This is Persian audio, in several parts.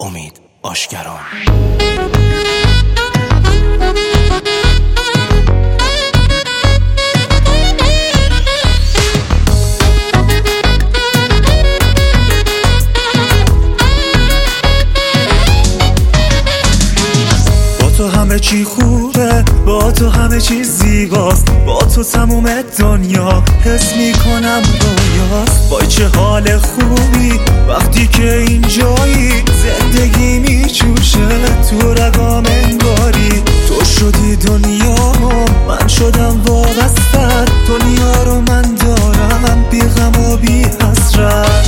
امید آشکران. تو همه چی خوبه، با تو همه چی زیباست، با تو تموم دنیا حس میکنم رویاست. وای چه حال خوبی وقتی که اینجایی، زندگی میجوشه تو رگام انگاری. تو شدی دنیا، من شدم وابسته، دنیا رو من دارم بی غم و بی حسرت.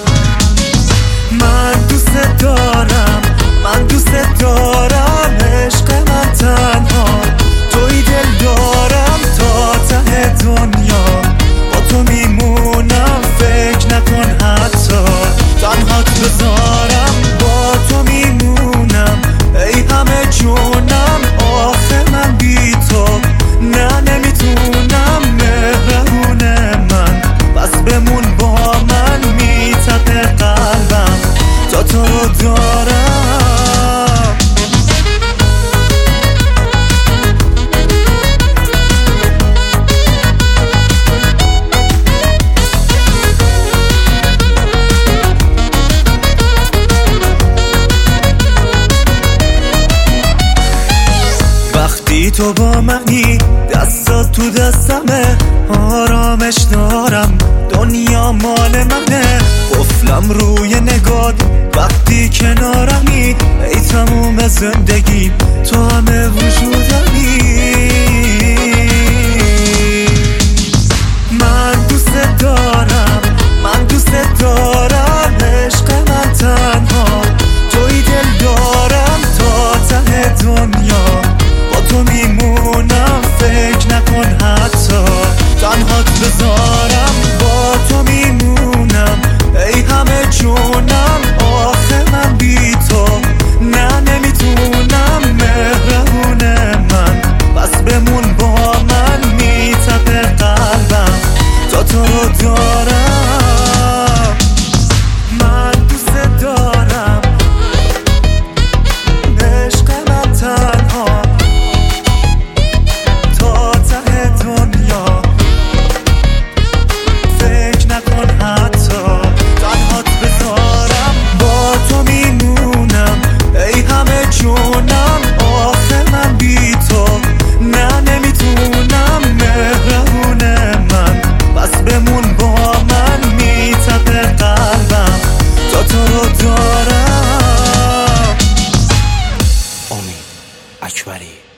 من دوست دارم، من دوست دارم، عشق من تنها توی دل دارم تا ته دنیا. با تو میمونم، فکر نکن حتی تنهات بذارم. با تو میمونم ای همه جونم، آخه من بی تو نه نمیتونم. مهربون من بس بمون با من، میتپه قلبم تا تو رو دارم. وقتی تو با منی، دستات تو دستمه، آرامش دارم، دنیا مال منه. قفلم روی نگات وقتی کنارمی، ای تموم زندگی تو همه وجودمی. من دوست دارم، من دوست دارم، عشق من تنها توی دل دارم تا ته دنیا. با تو میمونم، فکر نکن حتی تنهات بذارم. با تو میمونم ای همه جونم، آخه من بی تو نه نمیتونم. مهربون من بس بمون با من، میتپه قلبم تا تو رو دارم. من دوست دارم، عشق من تنها تا ته دنیا. فکر نکن حتی تنهات بذارم. با تو میمونم ای همه جونم، آخه من بی تو نه نمیتونم. مهربون من بس بمون با من، میتپه قلبم تا تو رو دارم. امید اکبری.